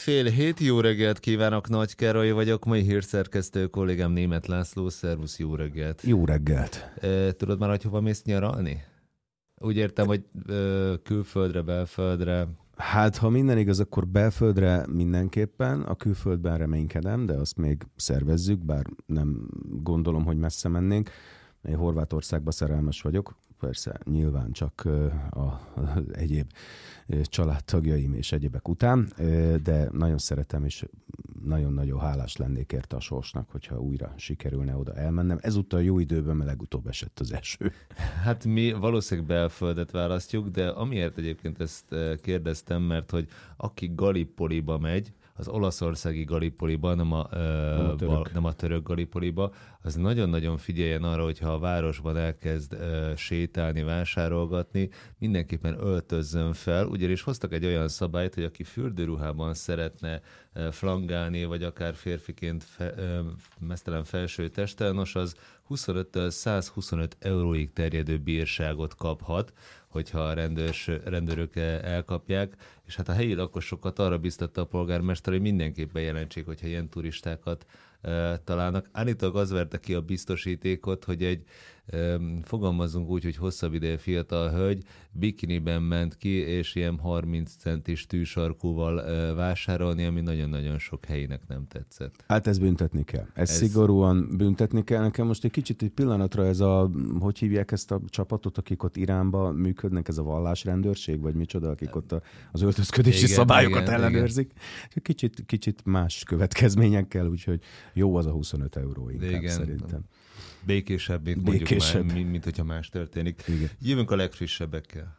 6:30, jó reggelt kívánok, Nagy Károly vagyok, mai hírszerkesztő kollégám Németh László, szervusz, jó reggelt. Jó reggelt. Tudod már, hogy hova mész nyaralni? Úgy értem, hogy külföldre, belföldre. Hát, ha minden igaz, akkor belföldre mindenképpen, a külföldben reménykedem, de azt még szervezzük, bár nem gondolom, hogy messze mennénk. Én Horvátországba szerelmes vagyok, persze nyilván csak az egyéb családtagjaim és egyébek után, de nagyon szeretem, és nagyon-nagyon hálás lennék érte a sorsnak, hogyha újra sikerülne oda elmennem. Ezúttal jó időben, mert legutóbb esett az eső. Hát mi valószínűleg belföldet választjuk, de amiért egyébként ezt kérdeztem, mert hogy aki Gallipoliba megy, az olaszországi Gallipoliba, nem a török Gallipoliba, az nagyon-nagyon figyeljen arra, hogyha a városban elkezd sétálni, vásárolgatni, mindenképpen öltözzön fel, ugyanis hoztak egy olyan szabályt, hogy aki fürdőruhában szeretne flangálni, vagy akár férfiként meztelen felső testtel, nos az 25-től 125 euróig terjedő bírságot kaphat, hogyha a rendőrök elkapják, és hát a helyi lakosokat arra biztatta a polgármester, hogy mindenképpen jelentsék, hogyha ilyen turistákat találnak. Állítólag az verte ki a biztosítékot, hogy egy fogalmazunk úgy, hogy hosszabb ideje fiatal hölgy bikiniben ment ki, és ilyen 30 centis tűsarkúval vásárolni, ami nagyon-nagyon sok helyinek nem tetszett. Hát ezt büntetni kell. Ez szigorúan büntetni kell. Nekem most egy pillanatra ez hogy hívják ezt a csapatot, akik ott Iránban működnek, ez a vallásrendőrség, vagy micsoda, akik ott az öltözködési szabályokat ellenőrzik. Kicsit más következményekkel, úgyhogy jó az a 25 euró inkább szerintem. Békésebb, mint hogyha más történik. Igen. Jövünk a legfrissebbekkel.